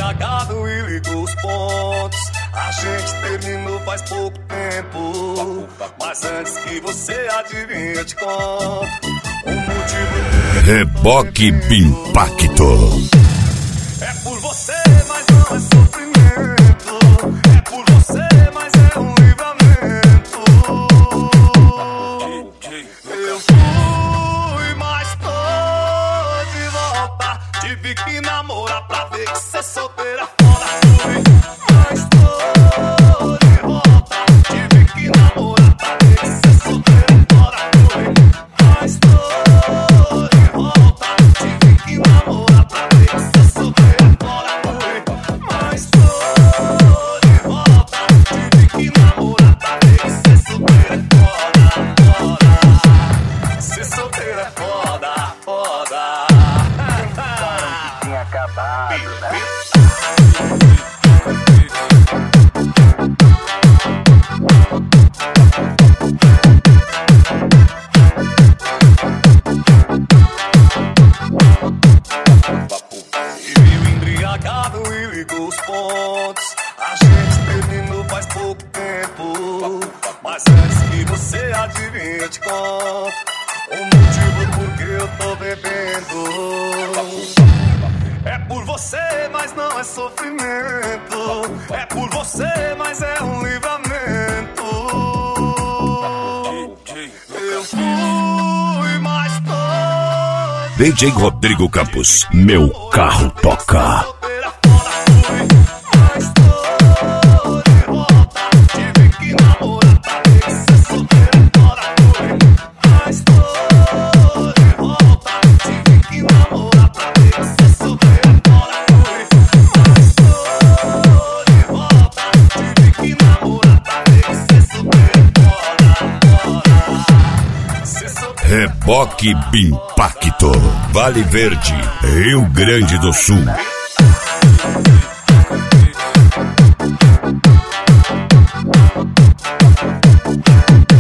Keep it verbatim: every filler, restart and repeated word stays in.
embriagado e ligou os pontos. A gente terminou faz pouco tempo, mas antes que você adivinhe eu te conto o motivo. Reboque Pimpacto. É por você, mas não é sofrimento. É por você, mas é um livramento. Eu fui, mas tô de volta. Tive que namorar pra ver que cê solteira fora. Fui, mas tô de volta. Tive que namorar pra ver que cê solteira fora. Fui, mas tô de volta. Tive que namorar pra ver que cê solteira fora. Fui, mas tô de volta. Tive que namorar pra ver que cê solteira foda, foda. Cê solteira é foda, foda. Que tinha acabado, né? E viu embriagado e ligou os pontos. A gente terminou faz pouco tempo, mas antes que você adivinhe eu te conto o motivo por que eu tô bebendo. É por você, mas não é sofrimento. É por você, mas é um livramento. Eu fui, mas tô D J Rodrigo Campos, meu carro toca. solteira fora. Fui, mas tô de volta. Tive que namorar pra ver que cê solteira fora. Fui, mas tô de volta. Tive que namorar pra ver que cê solteira fora. Fui, mas tô de volta. Tive que namorar pra ver que cê solteira fora, fora. Cê solteira Reboque Pimpacto, Vale Verde, Rio Grande do Sul. fora.